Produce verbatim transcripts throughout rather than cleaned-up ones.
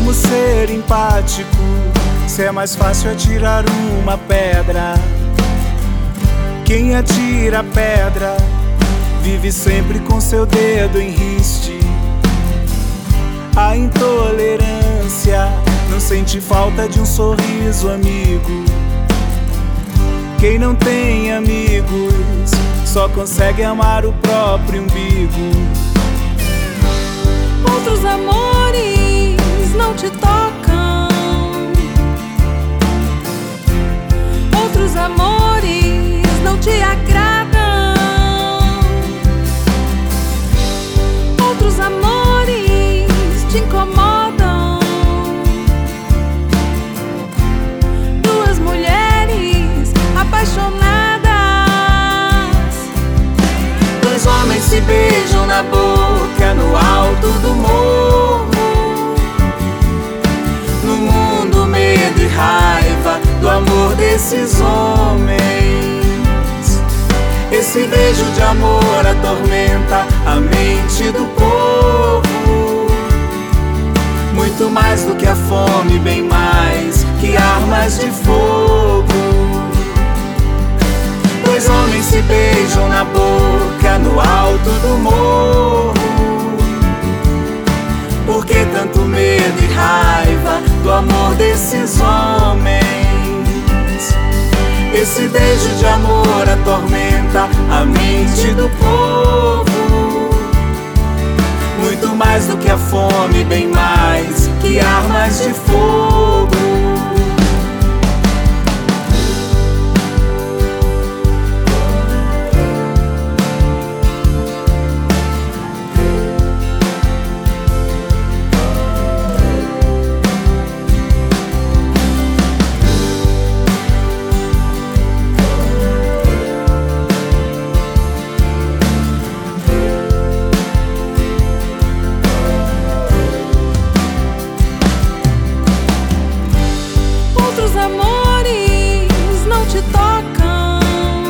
como ser empático se é mais fácil atirar uma pedra? Quem atira a pedra vive sempre com seu dedo em riste. A intolerância não sente falta de um sorriso amigo. Quem não tem amigos só consegue amar o próprio umbigo. Outros amores não te tocam, outros amores não te agradam, outros amores te incomodam. Duas mulheres apaixonadas, dois homens se beijam na boca no alto do morro. No mundo, medo e raiva do amor desses homens. Esse beijo de amor atormenta a mente do povo, muito mais do que a fome, bem mais que armas de fogo. Dois homens se beijam na boca no alto do morro. Por que tanto medo e raiva do amor desses homens? Esse beijo de amor atormenta a mente do povo, muito mais do que a fome, bem mais que armas de fogo. outros amores não te tocam,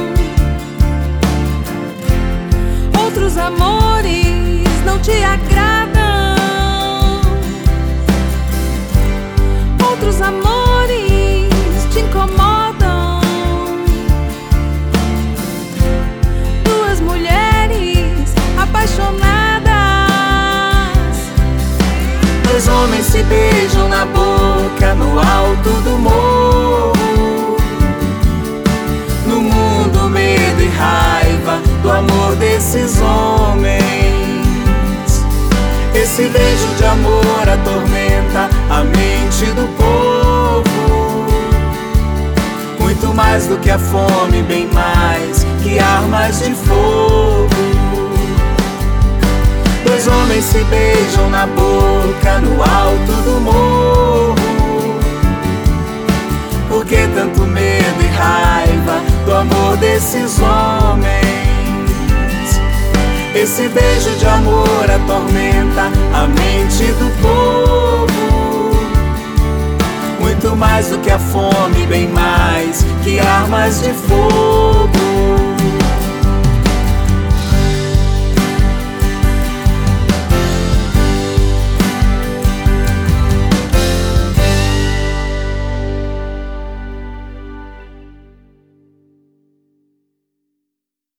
outros amores não te agradam, outros amores te incomodam. Duas mulheres apaixonadas, dois homens se beijam na boca no alto do morro. No mundo, medo e raiva do amor desses homens. Esse beijo de amor atormenta a mente do povo, muito mais do que a fome, bem mais que armas de fogo. Dois homens se beijam na boca no alto do morro. Por que tanto medo e raiva do amor desses homens? Esse beijo de amor atormenta a mente do povo, muito mais do que a fome, bem mais que armas de fogo.